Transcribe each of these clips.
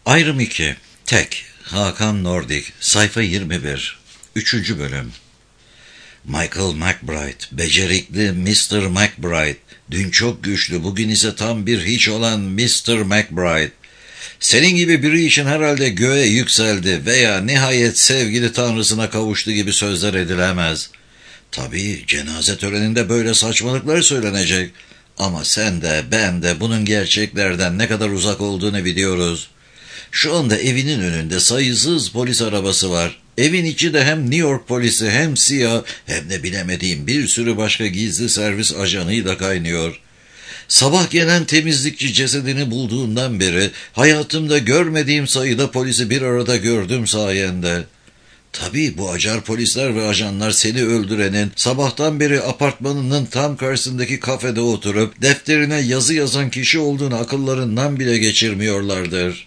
Ayrım 2. Tek. Hakan Nordik. Sayfa 21. 3. bölüm. Michael McBride. Becerikli Mr. McBride. Dün çok güçlü, bugün ise tam bir hiç olan Mr. McBride. Senin gibi biri için herhalde göğe yükseldi veya nihayet sevgili tanrısına kavuştu gibi sözler edilemez. Tabii cenaze töreninde böyle saçmalıklar söylenecek. Ama sen de ben de bunun gerçeklerden ne kadar uzak olduğunu biliyoruz. Şu anda evinin önünde sayısız polis arabası var. Evin içi de hem New York polisi hem CIA hem de bilemediğim bir sürü başka gizli servis ajanıyla kaynıyor. Sabah gelen temizlikçi cesedini bulduğundan beri hayatımda görmediğim sayıda polisi bir arada gördüm sayende. Tabii bu acar polisler ve ajanlar seni öldürenin sabahtan beri apartmanının tam karşısındaki kafede oturup defterine yazı yazan kişi olduğunu akıllarından bile geçirmiyorlardır.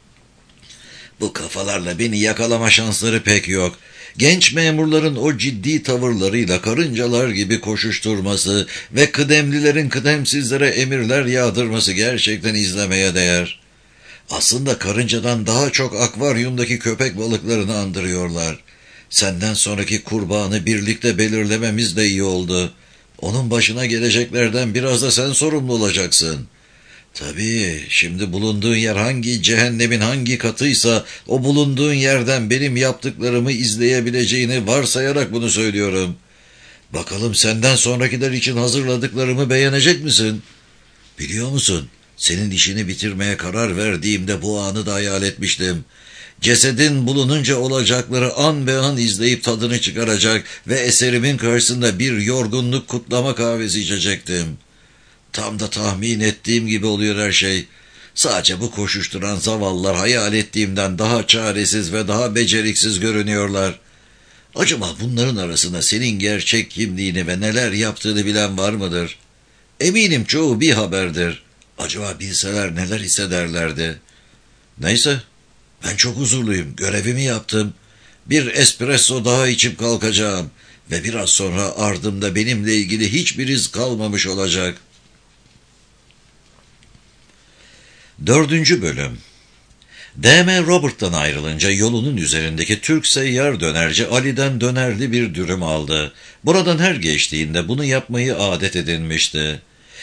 Bu kafalarla beni yakalama şansları pek yok. Genç memurların o ciddi tavırlarıyla karıncalar gibi koşuşturması ve kıdemlilerin kıdemsizlere emirler yağdırması gerçekten izlemeye değer. Aslında karıncadan daha çok akvaryumdaki köpek balıklarını andırıyorlar. Senden sonraki kurbanı birlikte belirlememiz de iyi oldu. Onun başına geleceklerden biraz da sen sorumlu olacaksın. Tabii, şimdi bulunduğun yer hangi cehennemin hangi katıysa o bulunduğun yerden benim yaptıklarımı izleyebileceğini varsayarak bunu söylüyorum. Bakalım senden sonrakiler için hazırladıklarımı beğenecek misin? Biliyor musun, senin işini bitirmeye karar verdiğimde bu anı da hayal etmiştim. Cesedin bulununca olacakları an be an izleyip tadını çıkaracak ve eserimin karşısında bir yorgunluk kutlama kahvesi içecektim. Tam da tahmin ettiğim gibi oluyor her şey. Sadece bu koşuşturan zavallılar hayal ettiğimden daha çaresiz ve daha beceriksiz görünüyorlar. Acaba bunların arasında senin gerçek kimliğini ve neler yaptığını bilen var mıdır? Eminim çoğu bir haberdir. Acaba bilseler neler hissederlerdi? Neyse, ben çok huzurluyum, görevimi yaptım. Bir espresso daha içip kalkacağım ve biraz sonra ardımda benimle ilgili hiçbir iz kalmamış olacak. 4. bölüm. D.M. Robert'tan ayrılınca yolunun üzerindeki Türk seyyar dönerci Ali'den dönerli bir dürüm aldı. Buradan her geçtiğinde bunu yapmayı adet edinmişti.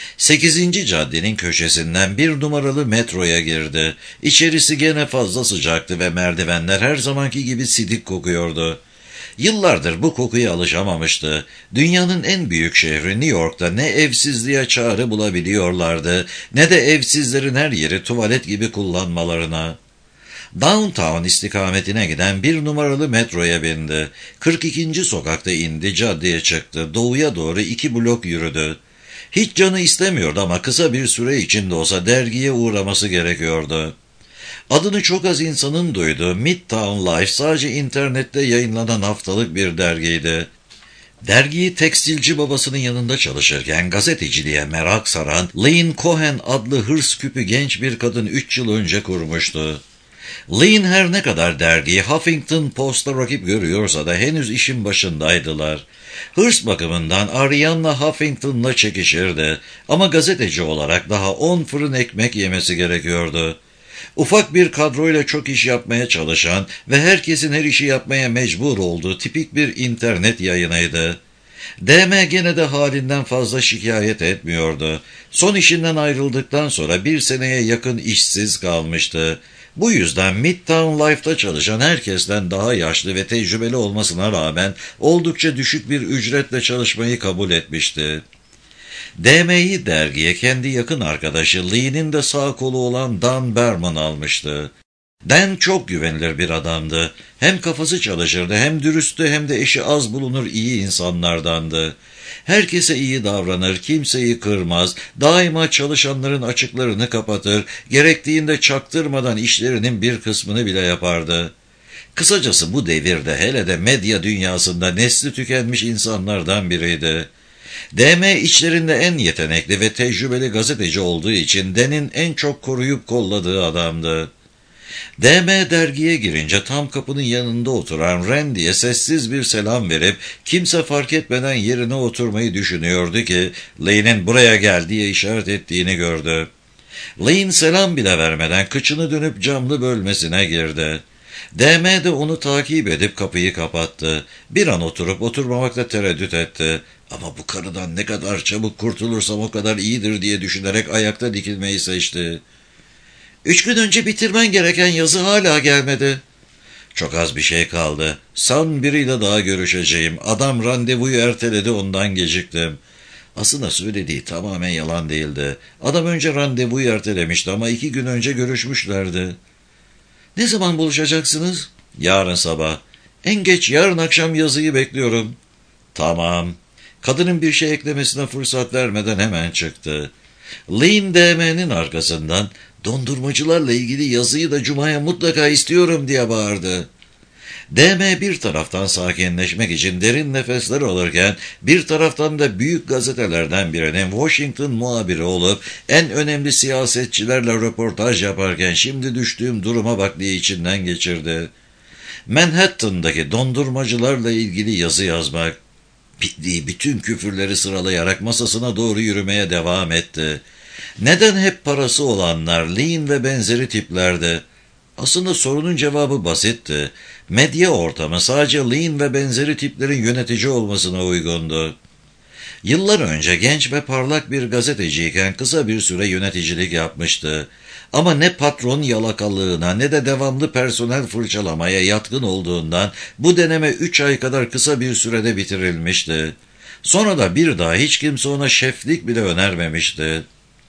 8. caddenin köşesinden 1 numaralı metroya girdi. İçerisi gene fazla sıcaktı ve merdivenler her zamanki gibi sidik kokuyordu. Yıllardır bu kokuya alışamamıştı. Dünyanın en büyük şehri New York'ta ne evsizliğe çare bulabiliyorlardı, ne de evsizlerin her yeri tuvalet gibi kullanmalarına. Downtown istikametine giden 1 numaralı metroya bindi. 42. sokakta indi, caddeye çıktı. Doğuya doğru 2 blok yürüdü. Hiç canı istemiyordu ama kısa bir süre içinde olsa dergiye uğraması gerekiyordu. Adını çok az insanın duyduğu Midtown Life sadece internette yayınlanan haftalık bir dergiydi. Dergiyi tekstilci babasının yanında çalışırken gazeteciliğe merak saran Lynn Cohen adlı hırs küpü genç bir kadın 3 yıl önce kurmuştu. Lynn her ne kadar dergiyi Huffington Post'a rakip görüyorsa da henüz işin başındaydılar. Hırs bakımından Arianna Huffington'la çekişirdi ama gazeteci olarak daha 10 fırın ekmek yemesi gerekiyordu. Ufak bir kadroyla çok iş yapmaya çalışan ve herkesin her işi yapmaya mecbur olduğu tipik bir internet yayınıydı. D.M. gene de halinden fazla şikayet etmiyordu. Son işinden ayrıldıktan sonra 1 seneye yakın işsiz kalmıştı. Bu yüzden Midtown Life'da çalışan herkesten daha yaşlı ve tecrübeli olmasına rağmen oldukça düşük bir ücretle çalışmayı kabul etmişti. D.M.'yi dergiye kendi yakın arkadaşı Lee'nin de sağ kolu olan Dan Berman almıştı. Dan çok güvenilir bir adamdı. Hem kafası çalışırdı, hem dürüsttü, hem de eşi az bulunur iyi insanlardandı. Herkese iyi davranır, kimseyi kırmaz, daima çalışanların açıklarını kapatır, gerektiğinde çaktırmadan işlerinin bir kısmını bile yapardı. Kısacası bu devirde, hele de medya dünyasında nesli tükenmiş insanlardan biriydi. D.M. içlerinde en yetenekli ve tecrübeli gazeteci olduğu için Dan'in en çok koruyup kolladığı adamdı. D.M. dergiye girince tam kapının yanında oturan Randy'ye sessiz bir selam verip kimse fark etmeden yerine oturmayı düşünüyordu ki Lane'in buraya gel diye işaret ettiğini gördü. Lane selam bile vermeden kıçını dönüp camlı bölmesine girdi. DM de onu takip edip kapıyı kapattı. Bir an oturup oturmamakta tereddüt etti. Ama bu karıdan ne kadar çabuk kurtulursam o kadar iyidir diye düşünerek ayakta dikilmeyi seçti. 3 gün önce bitirmen gereken yazı hala gelmedi. Çok az bir şey kaldı. Son biriyle daha görüşeceğim. Adam randevuyu erteledi, ondan geciktim. Aslında söylediği tamamen yalan değildi. Adam önce randevuyu ertelemişti ama 2 gün önce görüşmüşlerdi. Ne zaman buluşacaksınız? Yarın sabah. En geç yarın akşam yazıyı bekliyorum. Tamam. Kadının bir şey eklemesine fırsat vermeden hemen çıktı. Lane DM'nin arkasından dondurmacılarla ilgili yazıyı da Cuma'ya mutlaka istiyorum diye bağırdı. DM bir taraftan sakinleşmek için derin nefesler alırken bir taraftan da büyük gazetelerden birinin Washington muhabiri olup en önemli siyasetçilerle röportaj yaparken şimdi düştüğüm duruma bak diye içinden geçirdi. Manhattan'daki dondurmacılarla ilgili yazı yazmak. Bittiği bütün küfürleri sıralayarak masasına doğru yürümeye devam etti. Neden hep parası olanlar, Lane ve benzeri tiplerdi? Aslında sorunun cevabı basitti. Medya ortamı sadece Lane ve benzeri tiplerin yönetici olmasına uygundu. Yıllar önce genç ve parlak bir gazeteciyken kısa bir süre yöneticilik yapmıştı. Ama ne patron yalakalığına ne de devamlı personel fırçalamaya yatkın olduğundan bu deneme 3 ay kadar kısa bir sürede bitirilmişti. Sonra da bir daha hiç kimse ona şeflik bile önermemişti.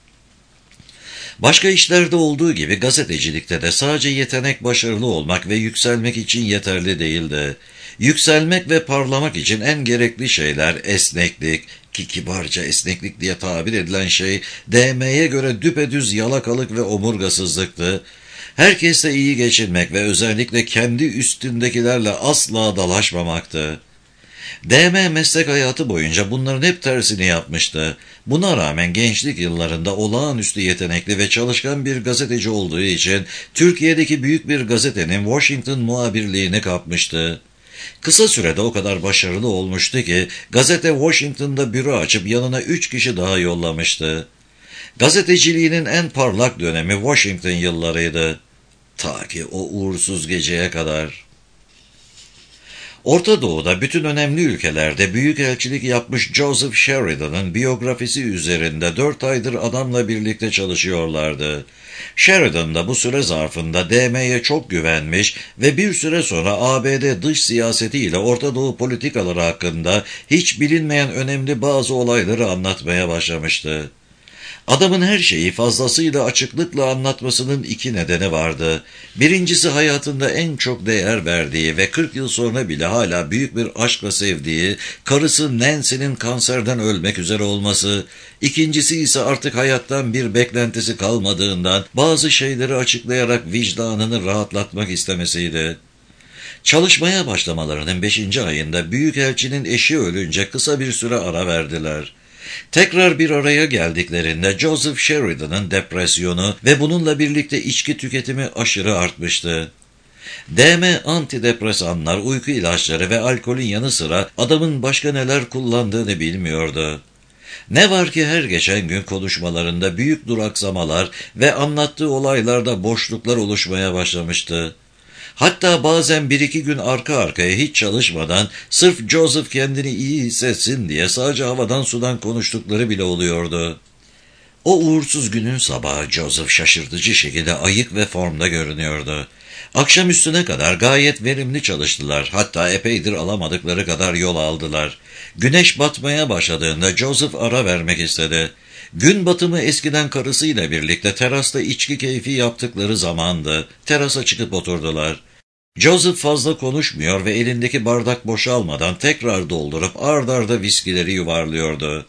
Başka işlerde olduğu gibi gazetecilikte de sadece yetenek, başarılı olmak ve yükselmek için yeterli değildi. Yükselmek ve parlamak için en gerekli şeyler esneklik, ki kibarca esneklik diye tabir edilen şey DM'ye göre düpedüz yalakalık ve omurgasızlıktı. Herkesle iyi geçinmek ve özellikle kendi üstündekilerle asla dalaşmamaktı. DM meslek hayatı boyunca bunların hep tersini yapmıştı. Buna rağmen gençlik yıllarında olağanüstü yetenekli ve çalışkan bir gazeteci olduğu için Türkiye'deki büyük bir gazetenin Washington muhabirliğini kapmıştı. Kısa sürede o kadar başarılı olmuştu ki gazete Washington'da büro açıp yanına 3 kişi daha yollamıştı. Gazeteciliğinin en parlak dönemi Washington yıllarıydı. Ta ki o uğursuz geceye kadar. Orta Doğu'da bütün önemli ülkelerde büyükelçilik yapmış Joseph Sheridan'ın biyografisi üzerinde 4 aydır adamla birlikte çalışıyorlardı. Sheridan da bu süre zarfında DM'ye çok güvenmiş ve bir süre sonra ABD dış siyasetiyle Orta Doğu politikaları hakkında hiç bilinmeyen önemli bazı olayları anlatmaya başlamıştı. Adamın her şeyi fazlasıyla açıklıkla anlatmasının 2 nedeni vardı. Birincisi hayatında en çok değer verdiği ve 40 yıl sonra bile hala büyük bir aşkla sevdiği karısı Nancy'nin kanserden ölmek üzere olması. İkincisi ise artık hayattan bir beklentisi kalmadığından bazı şeyleri açıklayarak vicdanını rahatlatmak istemesiydi. Çalışmaya başlamalarının 5. ayında büyükelçinin eşi ölünce kısa bir süre ara verdiler. Tekrar bir araya geldiklerinde Joseph Sheridan'ın depresyonu ve bununla birlikte içki tüketimi aşırı artmıştı. DM antidepresanlar, uyku ilaçları ve alkolün yanı sıra adamın başka neler kullandığını bilmiyordu. Ne var ki her geçen gün konuşmalarında büyük duraksamalar ve anlattığı olaylarda boşluklar oluşmaya başlamıştı. Hatta bazen 1-2 gün arka arkaya hiç çalışmadan sırf Joseph kendini iyi hissetsin diye sadece havadan sudan konuştukları bile oluyordu. O uğursuz günün sabahı Joseph şaşırtıcı şekilde ayık ve formda görünüyordu. Akşam üstüne kadar gayet verimli çalıştılar. Hatta epeydir alamadıkları kadar yol aldılar. Güneş batmaya başladığında Joseph ara vermek istedi. Gün batımı eskiden karısıyla birlikte terasta içki keyfi yaptıkları zamandı. Terasa çıkıp oturdular. Joseph fazla konuşmuyor ve elindeki bardak boşalmadan tekrar doldurup ard arda viskileri yuvarlıyordu.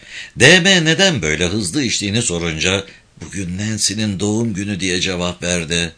DM neden böyle hızlı içtiğini sorunca "Bugün Nancy'nin doğum günü" diye cevap verdi.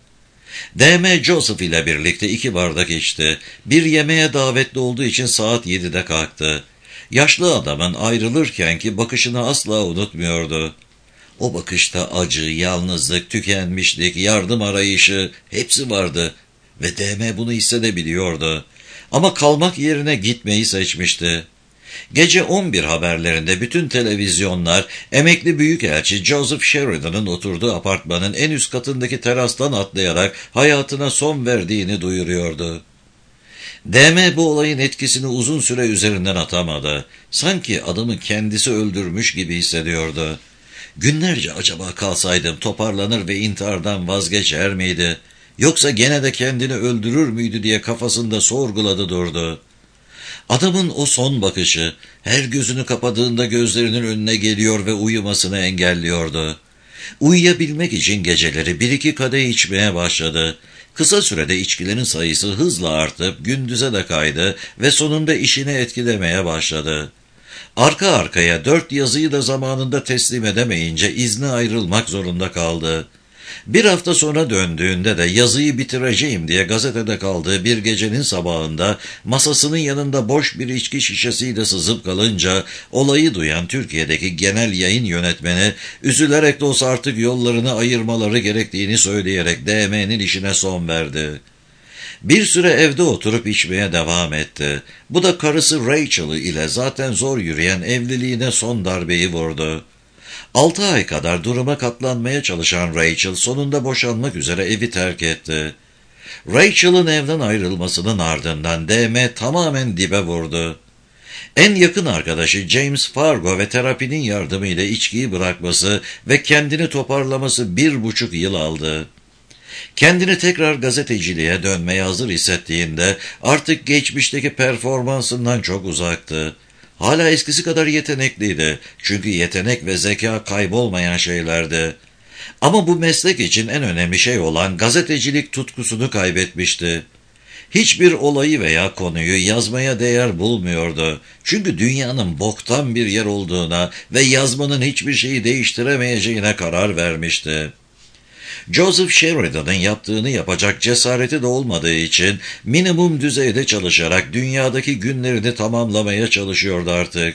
DM Joseph ile birlikte 2 bardak içti. Bir yemeğe davetli olduğu için saat 7'de kalktı. Yaşlı adamın ayrılırkenki bakışını asla unutmuyordu. O bakışta acı, yalnızlık, tükenmişlik, yardım arayışı hepsi vardı ve DM bunu hissedebiliyordu. Ama kalmak yerine gitmeyi seçmişti. Gece 11 haberlerinde bütün televizyonlar emekli büyükelçi Joseph Sheridan'ın oturduğu apartmanın en üst katındaki terastan atlayarak hayatına son verdiğini duyuruyordu. DM bu olayın etkisini uzun süre üzerinden atamadı. Sanki adamı kendisi öldürmüş gibi hissediyordu. Günlerce acaba kalsaydım toparlanır ve intihardan vazgeçer miydi? Yoksa gene de kendini öldürür müydü diye kafasında sorguladı durdu. Adamın o son bakışı her gözünü kapadığında gözlerinin önüne geliyor ve uyumasını engelliyordu. Uyuyabilmek için geceleri 1-2 kadeh içmeye başladı. Kısa sürede içkilerin sayısı hızla artıp gündüze de kaydı ve sonunda işini etkilemeye başladı. Arka arkaya 4 yazıyı da zamanında teslim edemeyince izne ayrılmak zorunda kaldı. Bir hafta sonra döndüğünde de yazıyı bitireceğim diye gazetede kaldığı bir gecenin sabahında masasının yanında boş bir içki şişesiyle sızıp kalınca olayı duyan Türkiye'deki genel yayın yönetmeni üzülerek de olsa artık yollarını ayırmaları gerektiğini söyleyerek DM'nin işine son verdi. Bir süre evde oturup içmeye devam etti. Bu da karısı Rachel ile zaten zor yürüyen evliliğine son darbeyi vurdu. 6 ay kadar duruma katlanmaya çalışan Rachel sonunda boşanmak üzere evi terk etti. Rachel'ın evden ayrılmasının ardından DM tamamen dibe vurdu. En yakın arkadaşı James Fargo ve terapinin yardımıyla içkiyi bırakması ve kendini toparlaması 1,5 yıl aldı. Kendini tekrar gazeteciliğe dönmeye hazır hissettiğinde artık geçmişteki performansından çok uzaktı. Hala eskisi kadar yetenekliydi. Çünkü yetenek ve zeka kaybolmayan şeylerdi. Ama bu meslek için en önemli şey olan gazetecilik tutkusunu kaybetmişti. Hiçbir olayı veya konuyu yazmaya değer bulmuyordu. Çünkü dünyanın boktan bir yer olduğuna ve yazmanın hiçbir şeyi değiştiremeyeceğine karar vermişti. Joseph Sheridan'ın yaptığını yapacak cesareti de olmadığı için minimum düzeyde çalışarak dünyadaki günlerini tamamlamaya çalışıyordu artık.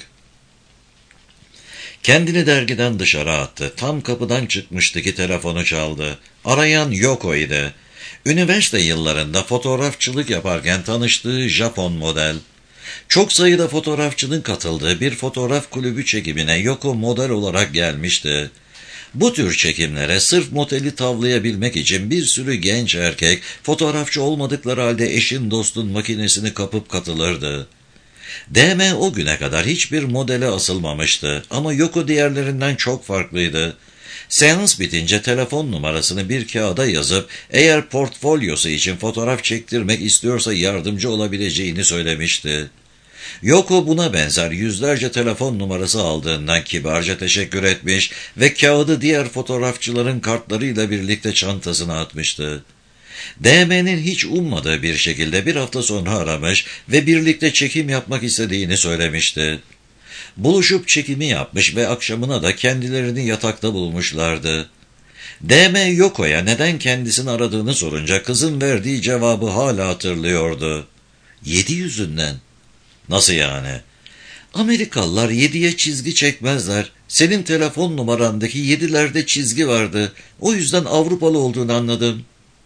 Kendini dergiden dışarı attı. Tam kapıdan çıkmıştı ki telefonu çaldı. Arayan Yoko idi. Üniversite yıllarında fotoğrafçılık yaparken tanıştığı Japon model. Çok sayıda fotoğrafçının katıldığı bir fotoğraf kulübü çekimine Yoko model olarak gelmişti. Bu tür çekimlere sırf modeli tavlayabilmek için bir sürü genç erkek fotoğrafçı olmadıkları halde eşin dostun makinesini kapıp katılırdı. DM o güne kadar hiçbir modele asılmamıştı ama Yoko diğerlerinden çok farklıydı. Seans bitince telefon numarasını bir kağıda yazıp eğer portfolyosu için fotoğraf çektirmek istiyorsa yardımcı olabileceğini söylemişti. Yoko buna benzer yüzlerce telefon numarası aldığından kibarca teşekkür etmiş ve kağıdı diğer fotoğrafçıların kartlarıyla birlikte çantasına atmıştı. DM'nin hiç ummadığı bir şekilde bir hafta sonra aramış ve birlikte çekim yapmak istediğini söylemişti. Buluşup çekimi yapmış ve akşamına da kendilerini yatakta bulmuşlardı. DM Yoko'ya neden kendisini aradığını sorunca kızın verdiği cevabı hala hatırlıyordu. 7 yüzünden. Nasıl yani? Amerikalılar 7'ye çizgi çekmezler. Senin telefon numarandaki 7'lerde çizgi vardı. O yüzden Avrupalı olduğunu anladım.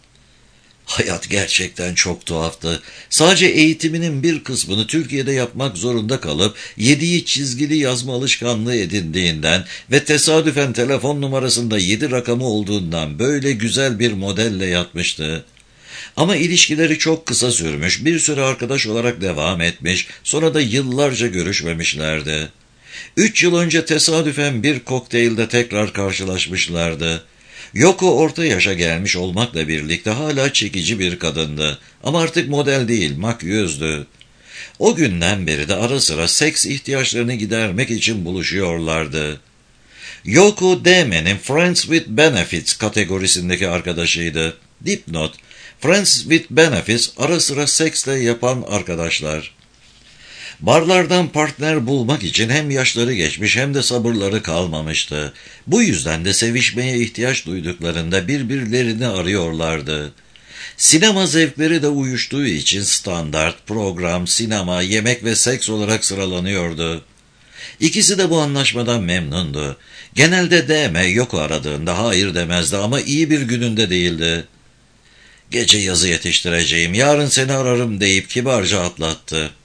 Hayat gerçekten çok tuhaftı. Sadece eğitiminin bir kısmını Türkiye'de yapmak zorunda kalıp 7'yi çizgili yazma alışkanlığı edindiğinden ve tesadüfen telefon numarasında 7 rakamı olduğundan böyle güzel bir modelle yatmıştı. Ama ilişkileri çok kısa sürmüş, bir süre arkadaş olarak devam etmiş, sonra da yıllarca görüşmemişlerdi. 3 yıl önce tesadüfen bir kokteylde tekrar karşılaşmışlardı. Yoko orta yaşa gelmiş olmakla birlikte hala çekici bir kadındı. Ama artık model değil, makyözdü. O günden beri de ara sıra seks ihtiyaçlarını gidermek için buluşuyorlardı. Yoko DM'nin Friends with Benefits kategorisindeki arkadaşıydı. Dipnot: Friends with Benefits ara sıra seksle yapan arkadaşlar. Barlardan partner bulmak için hem yaşları geçmiş hem de sabırları kalmamıştı. Bu yüzden de sevişmeye ihtiyaç duyduklarında birbirlerini arıyorlardı. Sinema zevkleri de uyuştuğu için standart, program, sinema, yemek ve seks olarak sıralanıyordu. İkisi de bu anlaşmadan memnundu. Genelde DM Yoko aradığında hayır demezdi ama iyi bir gününde değildi. Gece yazı yetiştireceğim, yarın seni ararım deyip kibarca atlattı.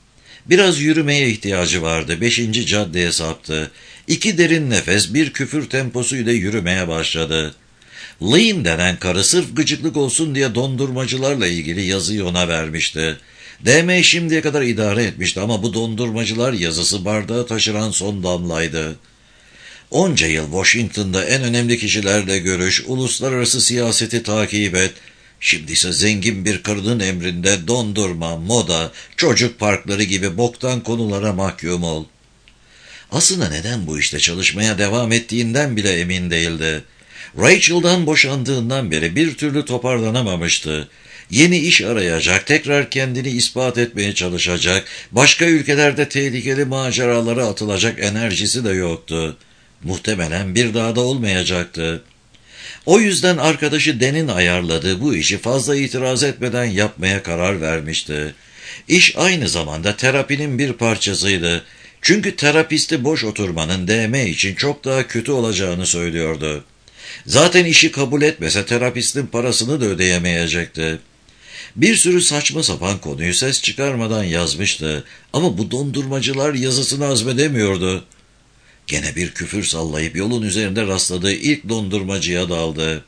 Biraz yürümeye ihtiyacı vardı. 5. caddeye saptı. 2 derin nefes, bir küfür temposuyla yürümeye başladı. Lynn denen karı sırf gıcıklık olsun diye dondurmacılarla ilgili yazıyı ona vermişti. DM şimdiye kadar idare etmişti ama bu dondurmacılar yazısı bardağı taşıran son damlaydı. Onca yıl Washington'da en önemli kişilerle görüş, uluslararası siyaseti takip et. Şimdi ise zengin bir karının emrinde dondurma, moda, çocuk parkları gibi boktan konulara mahkum ol. Aslında neden bu işte çalışmaya devam ettiğinden bile emin değildi. Rachel'dan boşandığından beri bir türlü toparlanamamıştı. Yeni iş arayacak, tekrar kendini ispat etmeye çalışacak, başka ülkelerde tehlikeli maceralara atılacak enerjisi de yoktu. Muhtemelen bir daha da olmayacaktı. O yüzden arkadaşı Dan'in ayarladığı bu işi fazla itiraz etmeden yapmaya karar vermişti. İş aynı zamanda terapinin bir parçasıydı. Çünkü terapisti boş oturmanın DM için çok daha kötü olacağını söylüyordu. Zaten işi kabul etmese terapistin parasını da ödeyemeyecekti. Bir sürü saçma sapan konuyu ses çıkarmadan yazmıştı ama bu dondurmacılar yazısını hazmedemiyordu. Gene bir küfür sallayıp yolun üzerinde rastladığı ilk dondurmacıya daldı.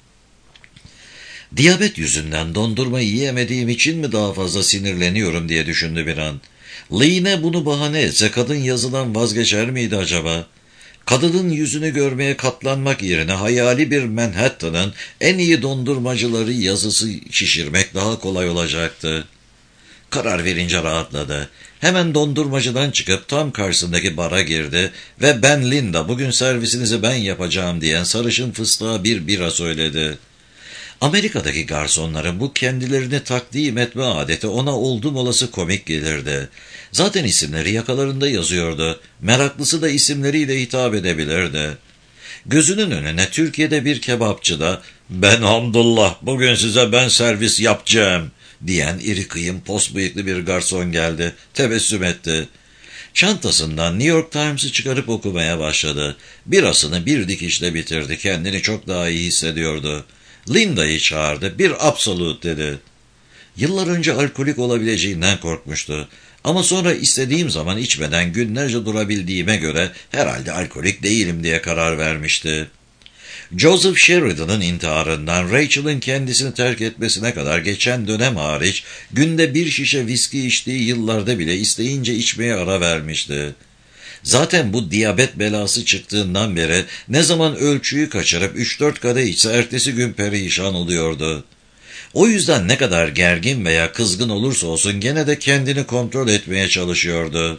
Diyabet yüzünden dondurma yiyemediğim için mi daha fazla sinirleniyorum diye düşündü bir an. Lynn'e bunu bahane etse kadın yazıdan vazgeçer miydi acaba? Kadının yüzünü görmeye katlanmak yerine hayali bir Manhattan'ın en iyi dondurmacıları yazısı şişirmek daha kolay olacaktı. Karar verince rahatladı. Hemen dondurmacıdan çıkıp tam karşısındaki bara girdi ve "Ben Linda, bugün servisinizi ben yapacağım" diyen sarışın fıstığa bir bira söyledi. Amerika'daki garsonların bu kendilerini takdim etme adeti ona oldum olası komik gelirdi. Zaten isimleri yakalarında yazıyordu. Meraklısı da isimleriyle hitap edebilirdi. Gözünün önüne Türkiye'de bir kebapçıda "Ben Hamdullah, bugün size ben servis yapacağım" diyen iri kıyım pos bıyıklı bir garson geldi. Tebessüm etti. Çantasından New York Times'ı çıkarıp okumaya başladı. Birasını bir dikişle bitirdi. Kendini çok daha iyi hissediyordu. Linda'yı çağırdı. "Bir Absolute" dedi. Yıllar önce alkolik olabileceğinden korkmuştu. Ama sonra istediğim zaman içmeden günlerce durabildiğime göre herhalde alkolik değilim diye karar vermişti. Joseph Sheridan'ın intiharından Rachel'ın kendisini terk etmesine kadar geçen dönem hariç günde bir şişe viski içtiği yıllarda bile isteyince içmeye ara vermişti. Zaten bu diyabet belası çıktığından beri ne zaman ölçüyü kaçırıp 3-4 kadeh içse ertesi gün perişan oluyordu. O yüzden ne kadar gergin veya kızgın olursa olsun gene de kendini kontrol etmeye çalışıyordu.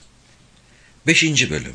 5. Bölüm.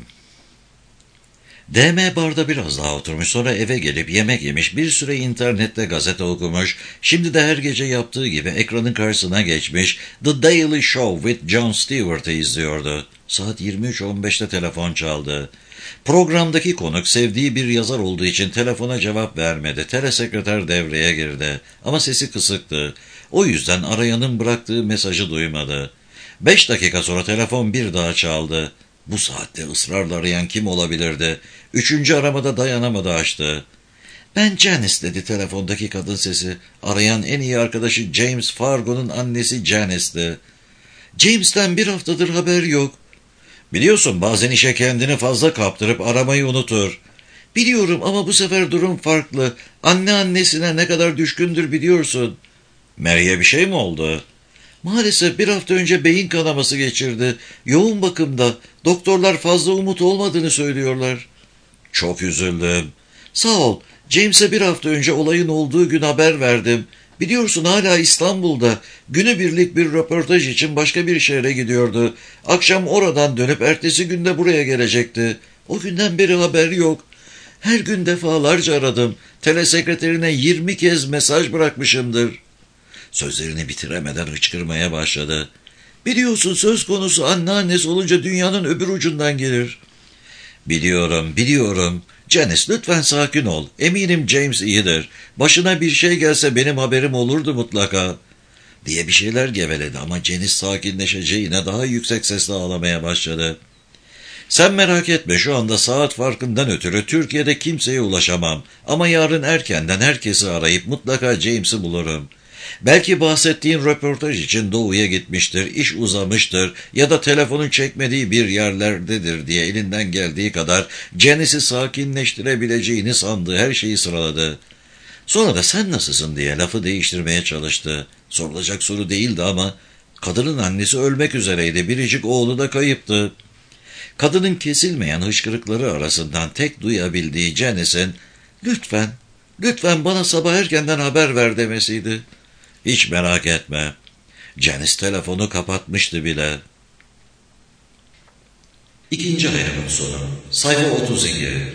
DM barda biraz daha oturmuş, sonra eve gelip yemek yemiş, bir süre internette gazete okumuş, şimdi de her gece yaptığı gibi ekranın karşısına geçmiş, The Daily Show with Jon Stewart'ı izliyordu. Saat 23.15'te telefon çaldı. Programdaki konuk sevdiği bir yazar olduğu için telefona cevap vermedi. Telesekreter devreye girdi ama sesi kısıktı. O yüzden arayanın bıraktığı mesajı duymadı. 5 dakika sonra telefon bir daha çaldı. Bu saatte ısrarla arayan kim olabilirdi? 3. aramada dayanamadı, açtı. "Ben Janice" dedi telefondaki kadın sesi. Arayan en iyi arkadaşı James Fargo'nun annesi Janice'ti. "James'ten bir haftadır haber yok." "Biliyorsun, bazen işe kendini fazla kaptırıp aramayı unutur." "Biliyorum ama bu sefer durum farklı. Annesine ne kadar düşkündür biliyorsun." "Mary'e bir şey mi oldu?" "Maalesef bir hafta önce beyin kanaması geçirdi. Yoğun bakımda. Doktorlar fazla umut olmadığını söylüyorlar." "Çok üzüldüm." "Sağ ol. James'e bir hafta önce olayın olduğu gün haber verdim. Biliyorsun hala İstanbul'da. Günübirlik bir röportaj için başka bir şehre gidiyordu. Akşam oradan dönüp ertesi günde buraya gelecekti. O günden beri haber yok. Her gün defalarca aradım. Telesekreterine 20 kez mesaj bırakmışımdır." Sözlerini bitiremeden hıçkırmaya başladı. "Biliyorsun, söz konusu anneannesi olunca dünyanın öbür ucundan gelir." Biliyorum. Janice, lütfen sakin ol. Eminim James iyidir. Başına bir şey gelse benim haberim olurdu mutlaka." Diye bir şeyler geveledi ama Janice sakinleşeceğine daha yüksek sesle ağlamaya başladı. "Sen merak etme, şu anda saat farkından ötürü Türkiye'de kimseye ulaşamam. Ama yarın erkenden herkesi arayıp mutlaka James'i bulurum. Belki bahsettiğin röportaj için Doğu'ya gitmiştir, iş uzamıştır ya da telefonun çekmediği bir yerlerdedir diye elinden geldiği kadar Janice'i sakinleştirebileceğini sandığı her şeyi sıraladı. Sonra da sen nasılsın diye lafı değiştirmeye çalıştı. Sorulacak soru değildi ama kadının annesi ölmek üzereydi, biricik oğlu da kayıptı. Kadının kesilmeyen hıçkırıkları arasından tek duyabildiği Janice'in "Lütfen, lütfen bana sabah erkenden haber ver" demesiydi. Hiç merak etme. Janice telefonu kapatmıştı bile. İkinci ayağının sonu. Sayfa 32.